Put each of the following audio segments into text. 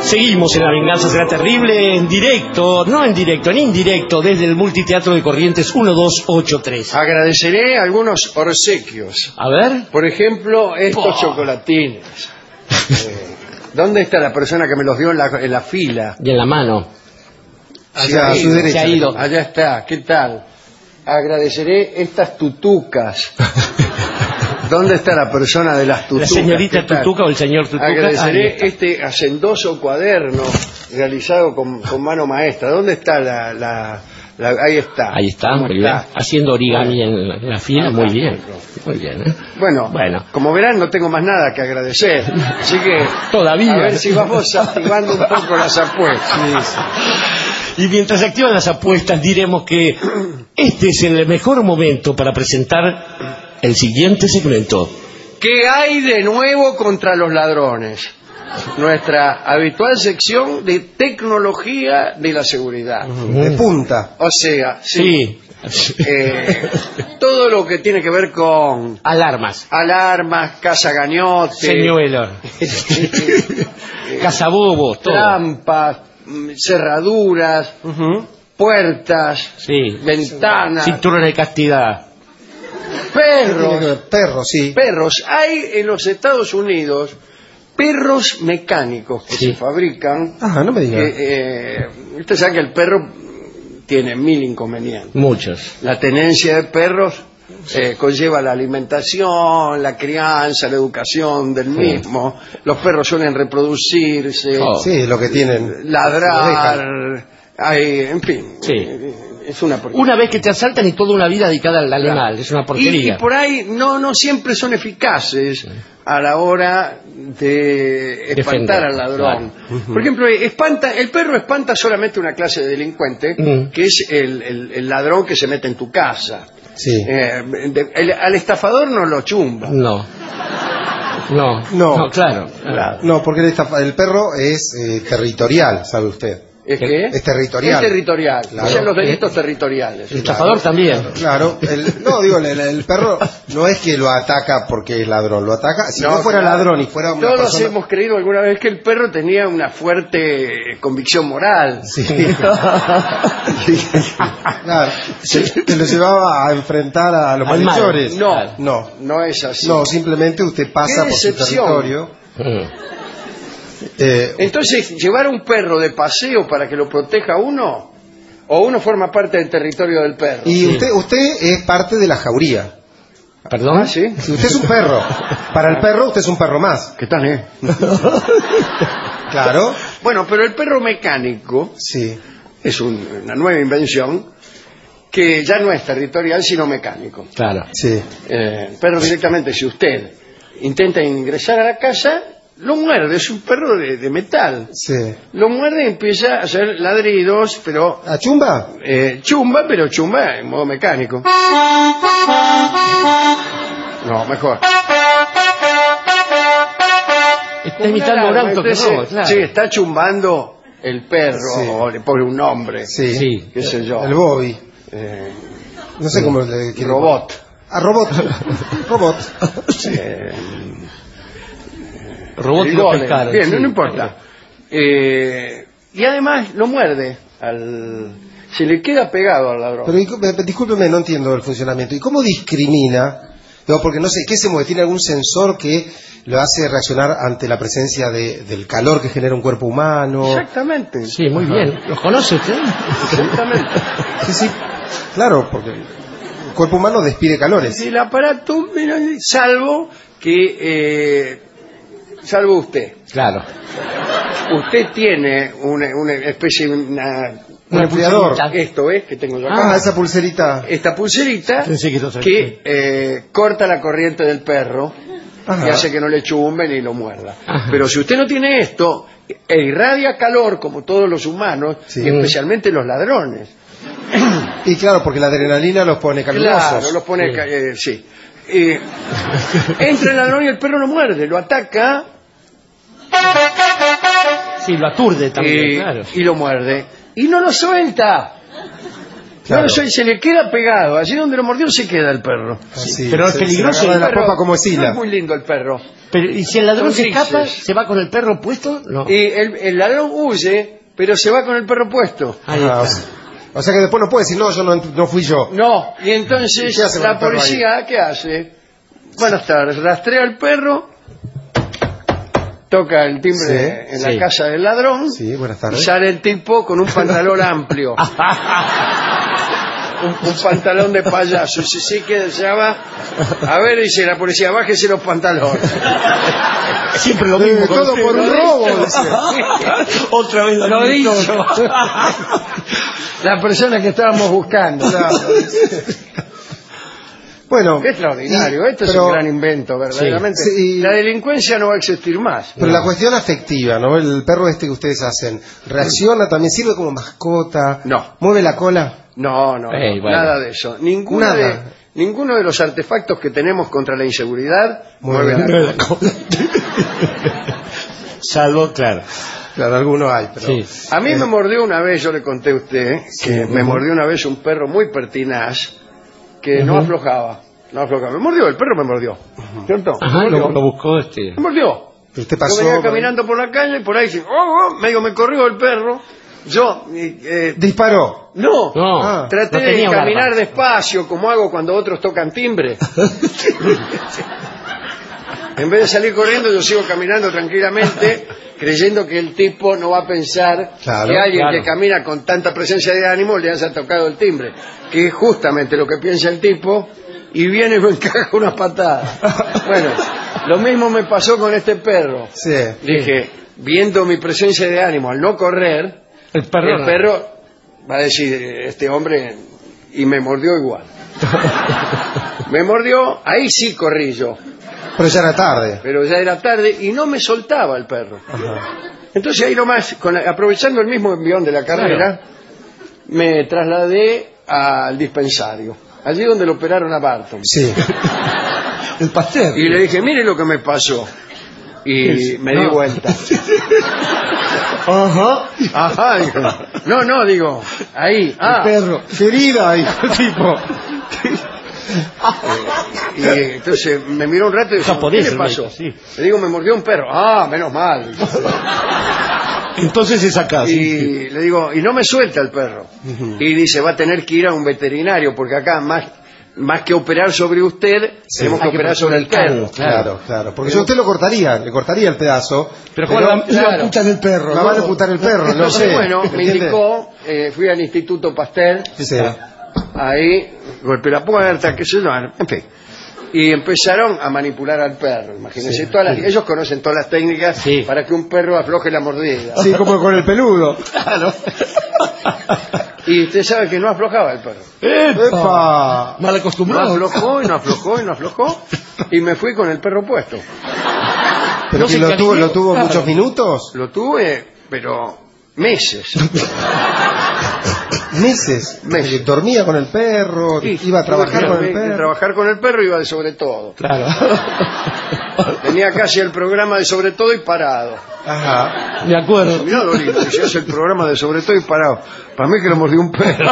Seguimos en La Venganza Será Terrible, en directo, no en directo, en indirecto, desde el Multiteatro de Corrientes 1283. Agradeceré algunos obsequios. A ver. Por ejemplo, estos chocolatines. ¿Dónde está la persona que me los dio en la fila? Y en la mano. Allá, a su derecha. Se ha ido. Allá está, ¿qué tal? Agradeceré estas tutucas. ¿Dónde está la persona de las tutucas? ¿La señorita Tutuca o el señor Tutuca? Agradeceré este hacendoso cuaderno realizado con mano maestra. ¿Dónde está ahí está? Ahí está, muy bien. Haciendo origami en la fila, muy bien. Muy bien, ¿eh? Bueno, como verán, no tengo más nada que agradecer. Así que, todavía. A ver si vamos activando un poco las apuestas. Y mientras se activan las apuestas, diremos que este es el mejor momento para presentar el siguiente segmento. ¿Qué hay de nuevo contra los ladrones? Nuestra habitual sección de tecnología de la seguridad. De punta. O sea, sí. Todo lo que tiene que ver con alarmas, cazagañotes, señuelos, cazabobos, trampas, cerraduras, puertas, ventanas, cinturones de castidad. Perros. Hay en los Estados Unidos perros mecánicos que se fabrican. No me digas. Usted sabe que el perro tiene 1000 inconvenientes. Muchos. La tenencia de perros conlleva la alimentación, la crianza, la educación del mismo. Los perros suelen reproducirse. Sí, lo que tienen. Ladrar. En fin. Sí. Es una porquería. Una vez que te asaltan y toda una vida dedicada al animal, es una porquería. Y por ahí no siempre son eficaces a la hora de espantar al ladrón. Claro. Por ejemplo, el perro espanta solamente una clase de delincuente, que es el ladrón que se mete en tu casa. Sí. Al estafador no lo chumba. No, claro. No, porque el perro es territorial, ¿sabe usted? ¿Es qué? Es territorial. Es territorial. Claro. O sea, los delitos territoriales. El estafador también. Claro. El perro no es que lo ataca porque es ladrón, lo ataca. Si no fuera ladrón y fuera una Todos persona... hemos creído alguna vez que el perro tenía una fuerte convicción moral. Sí. Claro. Se lo llevaba a enfrentar a los malhechores. No es así. No, simplemente usted pasa por su territorio. Entonces, llevar a un perro de paseo para que lo proteja a uno, o uno forma parte del territorio del perro. Y usted es parte de la jauría. ¿Perdón? ¿Sí? Si usted es un perro, para el perro usted es un perro más. ¿Qué tal, Claro. Bueno, pero el perro mecánico es una nueva invención que ya no es territorial, sino mecánico. Claro. Sí. El perro directamente, si usted intenta ingresar a la casa, lo muerde. Es un perro de metal. Sí. Lo muerde y empieza a hacer ladridos, pero... ¿A chumba? Pero chumba en modo mecánico. No, mejor. Está imitando un auto que no, claro. Sí, está chumbando el perro, o le pone un nombre. Sí. Qué sé yo. El Bobby. No sé cómo le quiere. Robot. Robot. Robot. Robot y lo pescaron. Bien, no importa. Y además lo muerde. Se le queda pegado al ladrón. Pero discúlpeme, no entiendo el funcionamiento. ¿Y cómo discrimina? Porque no sé, ¿qué se mueve? ¿Tiene algún sensor que lo hace reaccionar ante la presencia del calor que genera un cuerpo humano? Exactamente. Sí, muy bien. ¿Los conoce usted? Exactamente. Sí, claro, porque el cuerpo humano despide calores. El aparato, salvo usted. Claro. Usted tiene una especie de un enfriador. Esto es que tengo yo acá. Esa pulserita. Esta pulserita que corta la corriente del perro y hace que no le chumben y lo muerda. Pero si usted no tiene esto, irradia calor como todos los humanos, y especialmente los ladrones. Y claro, porque la adrenalina los pone calurosos. Claro, los pone... entra el ladrón y el perro lo muerde, lo ataca. Sí, lo aturde también, claro. Y lo muerde. Y no lo suelta. Claro. No, se le queda pegado. Allí donde lo mordió se queda el perro. Así, Pero es peligroso. Se agarra de la El perro popa como Escila. no es muy lindo el perro. Pero, ¿y si el ladrón Son se escapa, grises. se va con el perro puesto? No. Y el ladrón huye, pero se va con el perro puesto. Ahí Ah, está. o sea que después no puede decir, no, yo no fui yo. No, y entonces ¿Qué hace con la el perro policía, ¿qué hace? Buenas tardes, rastrea al perro, toca el timbre en la sí. casa del ladrón Sí, buenas y tardes. sale el tipo con un pantalón amplio. un pantalón de payaso. Y sí que deseaba. A ver, dice la policía, bájese los pantalones. Siempre lo mismo. con todo usted, por un ¿no? robo, dice. Otra vez Lo dicho. dicho. La persona que estábamos buscando. Claro. Bueno, Qué extraordinario, esto es pero- un gran invento, verdaderamente. Sí, sí. La delincuencia no va a existir más. Pero la cuestión afectiva, ¿no? El perro este que ustedes hacen, ¿reacciona también? ¿Sirve como mascota? No. ¿Mueve la cola? No, Bueno. nada de eso. Nada. Ninguno de los artefactos que tenemos contra la inseguridad Mueve mueve la la cola. Salvo, claro. Claro, algunos hay, pero... Sí. A mí me mordió una vez, yo le conté a usted, que me mordió una vez un perro muy pertinaz que no aflojaba. No aflojaba. Me mordió, el perro me mordió. ¿Cierto? Ajá, Me mordió. lo buscó Me mordió. Pero usted Yo pasó... venía caminando por la calle y por ahí, medio me corrió el perro. Yo, Disparó. no, No, Ah, traté no de tenía un caminar arma. despacio, como hago cuando otros tocan timbre. En vez de salir corriendo, yo sigo caminando tranquilamente, creyendo que el tipo no va a pensar Claro, que alguien claro. que camina con tanta presencia de ánimo le haya tocado el timbre. Que es justamente lo que piensa el tipo, y viene y me encaja una patada. Bueno, lo mismo me pasó con este perro. Sí. Dije, viendo mi presencia de ánimo al no correr, El perro. el perro va a decir, este hombre, y me mordió igual. Me mordió, ahí sí corrí yo, Pero ya era tarde. pero ya era tarde y no me soltaba el perro. Entonces ahí nomás, aprovechando el mismo envión de la carrera, me trasladé al dispensario, allí donde lo operaron a Barton. Sí. El pastel. Y le dije, mire lo que me pasó. Y me di vuelta. Ajá. Ajá, dijo. No, digo, ahí. Ah, Perro. Querida, dijo el tipo. y entonces me miró un rato y dijo, Japonés, ¿qué le el pasó? médico, sí. Le digo, me mordió un perro. Ah, menos mal. Entonces es acá. sí. Y le digo, y no me suelta el perro. Y dice, va a tener que ir a un veterinario, porque acá más que operar sobre usted, tenemos que Hay que operar sobre el perro. Claro, claro. Porque si usted lo cortaría, le cortaría el pedazo. Pero ¿cómo la claro. puta del perro? La ¿no? van a amputar el perro, no Entonces, sé. bueno, me ¿entiende? indicó, fui al Instituto Pasteur, Sí. ahí, golpeé la puerta, qué sé yo, en fin. Y empezaron a manipular al perro, imagínense. Ellos conocen todas las técnicas Sí. para que un perro afloje la mordida. Sí, como con el peludo. Claro. Y usted sabe que no aflojaba el perro. ¡Epa! Mal No acostumbrado. aflojó y no aflojó y no aflojó. Y me fui con el perro puesto. ¿Pero No que se lo tuvo encariñó. Claro. muchos minutos? Lo tuve, pero meses. Meses. Meses. Dormía con el perro, Sí, iba a trabajar tuve con que el perro. trabajar con el perro iba de sobre todo. Claro. Tenía casi el programa de sobre todo y parado. Ajá. De acuerdo. Mirá lo lindo, si hace el programa de sobre todo y parado. Para mí que lo mordió un perro.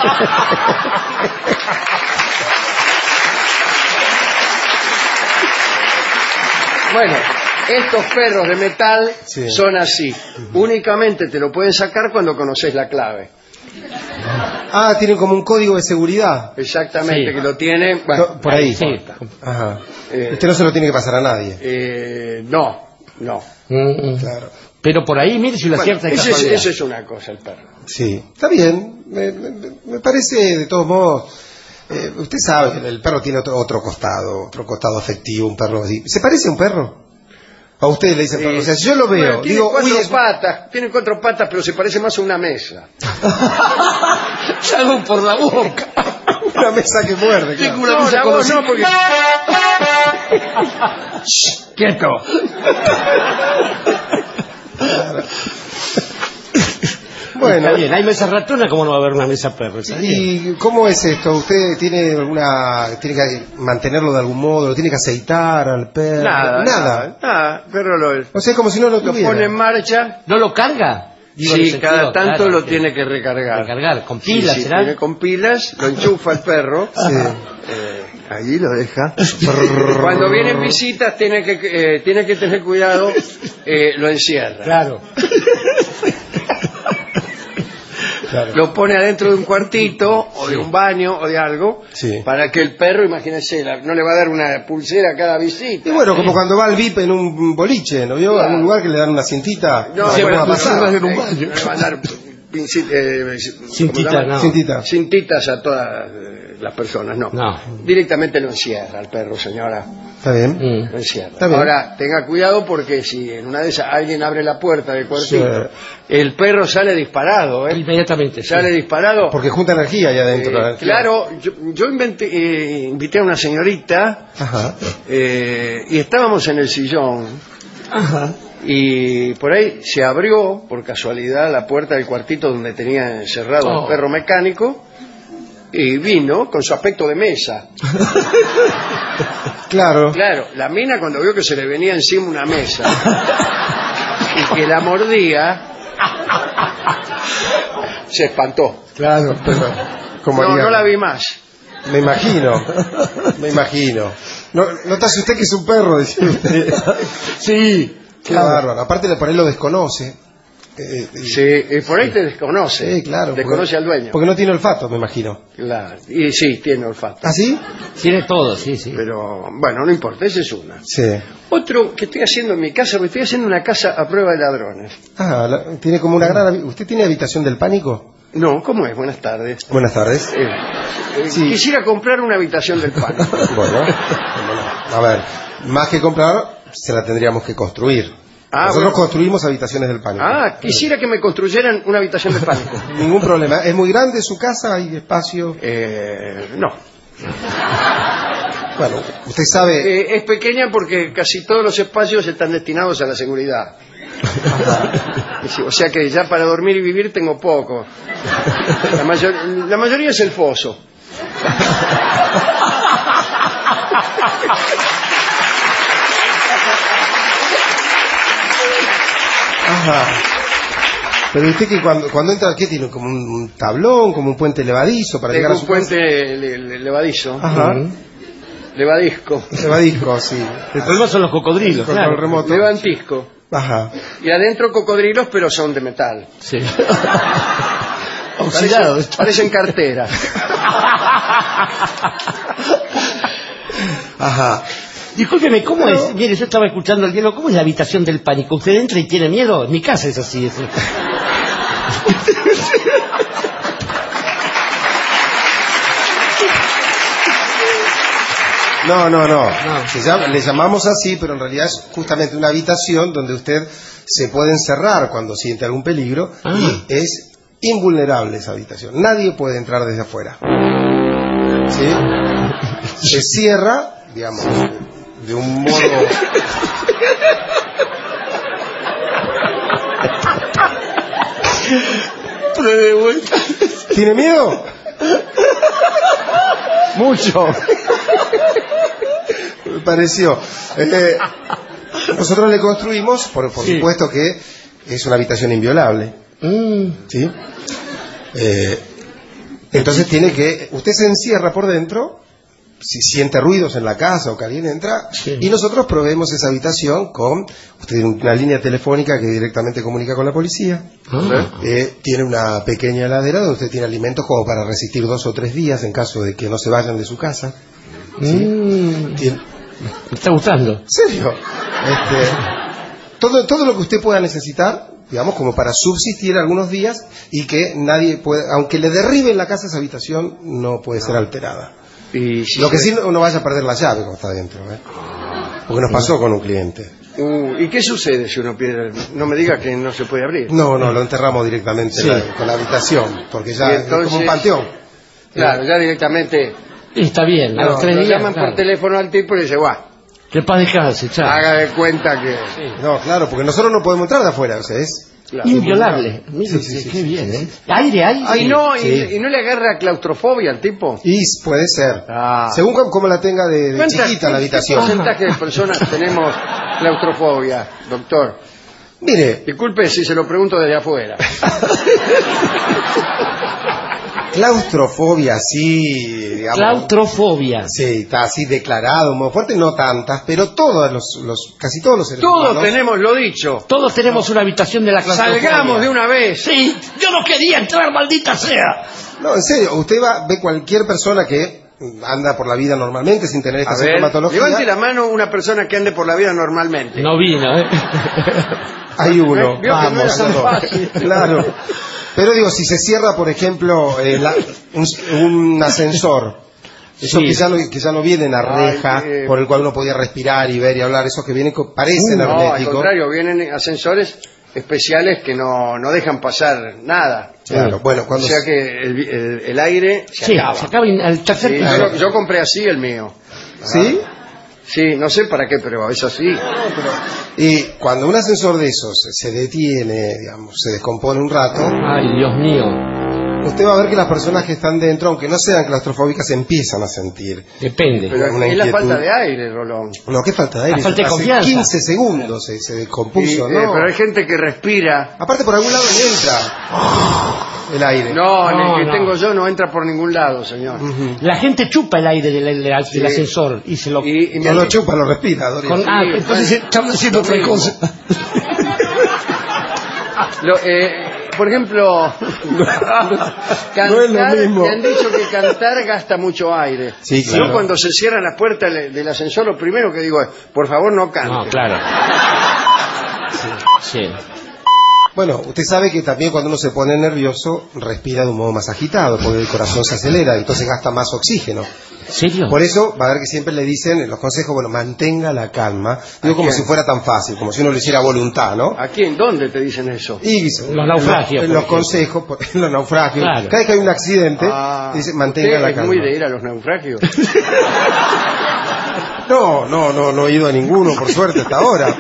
Bueno, estos perros de metal Sí. son así. Únicamente te lo pueden sacar cuando conoces la clave. Ah, tienen como un código de seguridad. Exactamente, Sí. que lo tienen. Bueno, No, por ahí. Sí. Ajá. Eh, Usted no se lo tiene que pasar a nadie. no. Claro. Pero por ahí, mire si lo Bueno, acierta de eso casualidad. es una cosa, el perro. Sí. Está bien. Me parece, de todos modos. Usted sabe, el perro tiene otro costado afectivo, un perro así. ¿Se parece a un perro? A usted le dice perro. O sea, si yo lo veo, Bueno, tiene digo, cuatro uy, es- patas, tiene cuatro patas, pero se parece más a una mesa. Salgo por la boca. una mesa que muerde. Tengo Claro. una No, mesa la voz conocida. no, porque... Shh, quieto. Bueno, Está bien, hay mesa ratona, ¿cómo no va a haber una mesa perro? Está bien. ¿y cómo es esto? ¿Usted tiene tiene que mantenerlo de algún modo? ¿Lo tiene que aceitar al perro? Nada, perro lo O sea, como si no lo pone tuviera. en marcha. ¿No lo carga? Sí, cada tanto lo tiene que recargar. Recargar, con pilas, ¿será? Tiene con pilas, lo enchufa el perro. Allí lo deja. Cuando vienen visitas tiene que tener cuidado, lo encierra. Claro. Lo pone adentro de un cuartito o de un baño o de algo para que el perro, imagínese, no le va a dar una pulsera a cada visita. Y bueno, como cuando va al VIP en un boliche, ¿no vio? Claro. Algún lugar que le dan una cintita. No, bueno, en un baño. Le van a dar cintitas a todas las personas, no. Directamente lo encierra al perro, señora. Está bien. Lo encierra. Ahora, tenga cuidado porque si en una de esas alguien abre la puerta del cuartito, el perro sale disparado, Inmediatamente. Sale disparado. Porque junta energía allá adentro. Claro, yo invité a una señorita y estábamos en el sillón. Y por ahí se abrió, por casualidad, la puerta del cuartito donde tenía encerrado el perro mecánico y vino con su aspecto de mesa. Claro, la mina cuando vio que se le venía encima una mesa y que la mordía, se espantó. Claro, pero no la vi más. Me imagino. No te asusté que es un perro, decía usted. Sí. Claro, aparte de por ahí lo desconoce. Por ahí te desconoce. Sí, claro. Desconoce al dueño. Porque no tiene olfato, me imagino. Claro. Y sí, tiene olfato. ¿Ah, sí? Tiene todo, sí. Pero, bueno, no importa, esa es una. Sí. Otro que estoy haciendo en mi casa, porque estoy haciendo una casa a prueba de ladrones. Tiene como una gran... ¿Usted tiene habitación del pánico? No, ¿cómo es? Buenas tardes. Buenas tardes. Quisiera comprar una habitación del pánico. Bueno, a ver, más que comprar, se la tendríamos que construir. Nosotros construimos habitaciones del pánico. Quisiera que me construyeran una habitación del pánico. Ningún problema. ¿Es muy grande su casa? ¿Hay espacio? No. Bueno, usted sabe... es pequeña porque casi todos los espacios están destinados a la seguridad. O sea que ya para dormir y vivir tengo poco. La mayoría es el foso. Pero usted que cuando entra, ¿qué tiene? ¿Como un tablón, como un puente levadizo para llegar a su casa? Un puente levadizo. Levadisco, sí. El problema son los cocodrilos, claro. Remoto. Levantisco. Y adentro cocodrilos, pero son de metal. Sí. Oxidados. Parecen carteras. Discúlpeme, ¿cómo es? Mire, yo estaba escuchando el hielo. ¿Cómo es la habitación del pánico? ¿Usted entra y tiene miedo? En mi casa es así. No. Le llamamos así, pero en realidad es justamente una habitación donde usted se puede encerrar cuando siente algún peligro y es invulnerable esa habitación. Nadie puede entrar desde afuera. ¿Sí? Se cierra, digamos, de un modo... Pruebe de vuelta. ¿Tiene miedo? Mucho. Me pareció. Nosotros le construimos, por supuesto que es una habitación inviolable. ¿Sí? Entonces usted se encierra por dentro, si siente ruidos en la casa o que alguien entra, y nosotros proveemos esa habitación con, usted tiene una línea telefónica que directamente comunica con la policía, tiene una pequeña heladera donde usted tiene alimentos como para resistir 2 o 3 días en caso de que no se vayan de su casa. ¿Sí? Me está gustando. ¿En serio? Todo lo que usted pueda necesitar, digamos, como para subsistir algunos días y que nadie puede, aunque le derriben la casa, esa habitación no puede ser alterada. Lo que sí, no vaya a perder la llave cuando está adentro, porque nos pasó con un cliente. ¿Y qué sucede si uno pierde? No me diga que no se puede abrir. No, lo enterramos directamente con la habitación, porque ya entonces, es como un panteón. Claro, ya directamente. Está bien, a los 3 días. Llaman por teléfono al tipo y le dice, que paz descanse, chao. Haga de cuenta que... No, claro, porque nosotros no podemos entrar de afuera, o sea, es... Claro. Inviolable. Mire, qué bien, ¿eh? Aire. ¿Y no le agarra claustrofobia al tipo? Y puede ser. Según como la tenga de chiquita la habitación. ¿Qué porcentaje de personas tenemos claustrofobia, doctor? Mire, Disculpe si se lo pregunto desde afuera. claustrofobia, sí, digamos. Claustrofobia. Sí, está así declarado, muy fuerte, no tantas, pero casi todos los seres Todos humanos. tenemos lo dicho. Todos tenemos una habitación de la claustrofobia. Salgamos de una vez. Sí, yo no quería entrar, maldita sea. No, en serio, usted ve cualquier persona que anda por la vida normalmente sin tener esta A ver, sintomatología. levante la mano una persona que ande por la vida normalmente. No vino, ¿eh? Hay uno. Vio que no Vamos, era tan no. fácil. Claro. Pero digo, si se cierra, por ejemplo, un ascensor, esos Sí. que ya no vienen a reja, Ay, por el cual uno podía respirar y ver y hablar, esos que vienen parecen No, al herméticos. contrario, vienen ascensores especiales que no dejan pasar nada. Claro, bueno, O cuando sea que el aire se Sí, acaba. se acaba al tercer Sí, piso. yo compré así el mío. ¿Sí? Sí, no sé para qué, pero es así. Y cuando un ascensor de esos se detiene, digamos, se descompone un rato, Ay, Dios mío. usted va a ver que las personas que están dentro, aunque no sean claustrofóbicas, empiezan a sentir. Depende. Pero Una es la inquietud. falta de aire, Rolón. No, qué falta de aire. La falta de Hace confianza. 15 segundos se descompuso, ¿no? Pero hay gente que respira. Aparte, por algún lado le entra el aire. No, en No, el que no. tengo yo no entra por ningún lado, señor. La gente chupa el aire del Sí. ascensor y se lo... Y No lo chupa, lo respira, Doris. entonces estamos haciendo Lo otra mismo. cosa. Por ejemplo, cantar, No es lo mismo. me han dicho que cantar gasta mucho aire. Sí, claro. Yo cuando se cierran las puertas del ascensor, lo primero que digo es, por favor no cante. No, claro. Sí. Bueno, usted sabe que también cuando uno se pone nervioso, respira de un modo más agitado, porque el corazón se acelera, entonces gasta más oxígeno. ¿Serio? Por eso, va a ver que siempre le dicen en los consejos, bueno, mantenga la calma. Digo, como quién? si fuera tan fácil, como si uno lo hiciera a voluntad, ¿no? ¿A quién? ¿Dónde te dicen eso? Y Los naufragios, en por los ejemplo. consejos, en los naufragios, Claro. cada vez que hay un accidente, dice, mantenga ¿usted la es calma. muy de ir a los naufragios? No he ido a ninguno, por suerte, hasta ahora,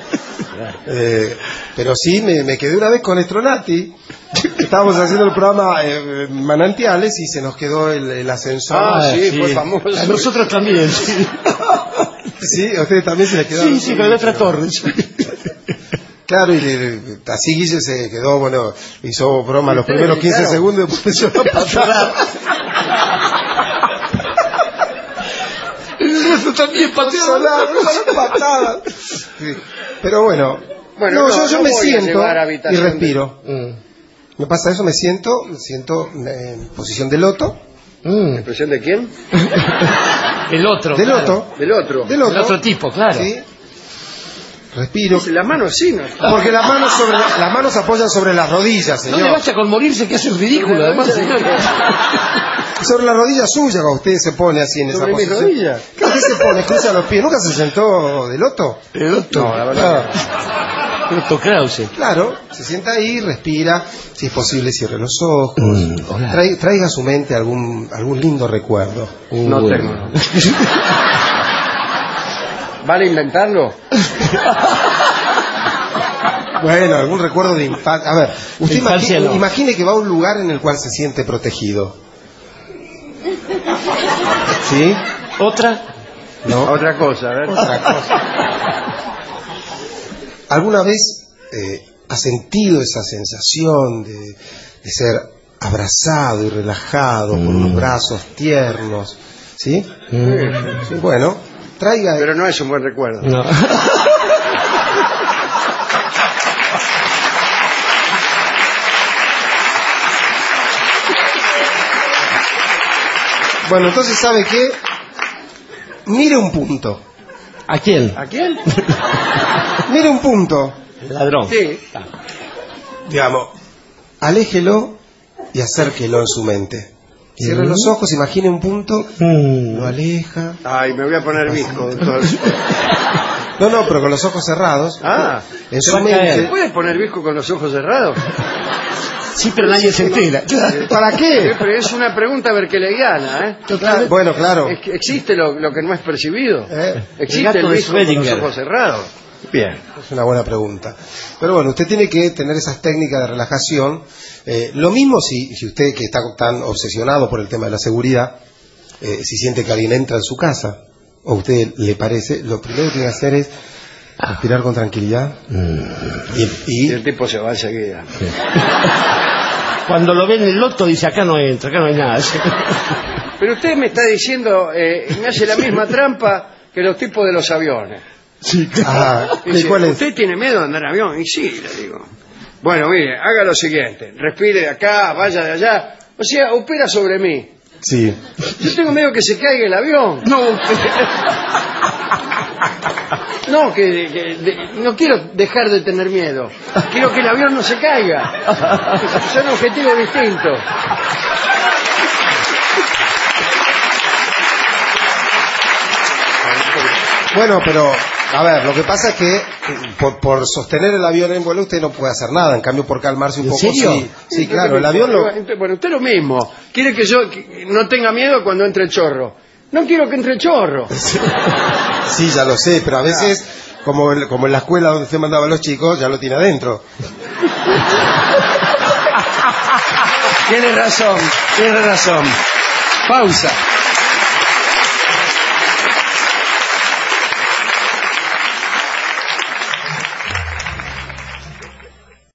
pero sí me quedé una vez con Estronati. Estábamos haciendo el programa Manantiales y se nos quedó el ascensor. Sí, fue famoso. A nosotros también, sí. Sí, a ustedes también se les quedó. Sí, con otra torre. Claro, y así Guille se quedó, bueno, hizo broma los Ustedes primeros 15 gritaron. segundos y después se echó a patada. Eso también Patada. Sí. Pero bueno, Bueno, yo no me voy a siento llevar a y habitación respiro. Me pasa eso, me siento en posición de loto. ¿Expresión de quién? El otro. De claro. loto. Del otro. Del otro. El otro tipo, claro. Sí. Respiro. La mano así, ¿no? Porque las manos apoyan sobre las rodillas, No le señor. vaya con morirse, que hace el ridículo, además, señor. Sobre la rodilla suya, cuando usted se pone así en esa ¿Sobre mi posición. rodilla? ¿Qué usted se pone? Cruza los pies. ¿Nunca se sentó de loto? El otro. No, la verdad. El otro Krause. Claro, se sienta ahí, respira. Si es posible, cierre los ojos. Hola. Traiga a su mente algún lindo recuerdo. No tengo. ¿Vale inventarlo? Bueno, algún recuerdo de infancia. A ver, usted Infancia no. imagine que va a un lugar en el cual se siente protegido. ¿Sí? ¿Otra? ¿No? Otra cosa, a ver. Otra cosa. ¿Alguna vez ha sentido esa sensación de ser abrazado y relajado por unos brazos tiernos? ¿Sí? Sí, bueno, traiga... Pero no es un buen recuerdo. No. Bueno, entonces, ¿sabe qué? Mire un punto. ¿A quién? ¿A quién? Mire un punto. El ladrón. Sí. Digamos, aléjelo y acérquelo en su mente. Cierre los ojos, imagine un punto, lo aleja. Ay, me voy a poner visco, doctor. No, pero con los ojos cerrados. Ah, En se su va a caer. mente. ¿puedes poner visco con los ojos cerrados? Sí, pero nadie se entera. ¿Para qué? Siempre es una pregunta berkeleyiana, ¿eh? Totalmente. Bueno, claro. Es que existe lo que no es percibido. El Existe gato el de visco con los Schrödinger. ojos cerrados. Bien. Es una buena pregunta. Pero bueno, usted tiene que tener esas técnicas de relajación. Lo mismo si usted, que está tan obsesionado por el tema de la seguridad, si siente que alguien entra en su casa, o a usted le parece, lo primero que tiene que hacer es Respirar con tranquilidad. Y el tipo se va enseguida. Cuando lo ve en el loto dice, acá no entra, acá no hay nada. Pero usted me está diciendo, me hace la misma trampa que los tipos de los aviones. Sí, Dice, ¿cuál es? ¿usted tiene miedo de andar en avión? Y sí, le digo. Bueno, mire, haga lo siguiente. Respire de acá, vaya de allá. O sea, opera sobre mí. Sí. Yo tengo miedo que se caiga el avión. No, no quiero dejar de tener miedo. Quiero que el avión no se caiga. Son objetivos distintos. Bueno, pero, a ver, lo que pasa es que por sostener el avión en vuelo usted no puede hacer nada. En cambio, por calmarse un poco, serio? Sí, claro, el avión lo... Bueno, usted lo mismo. Quiere que yo no tenga miedo cuando entre el chorro. No quiero que entre el chorro. Sí, ya lo sé, pero a veces, como en la escuela donde usted mandaba a los chicos, ya lo tiene adentro. Tiene razón. Pausa.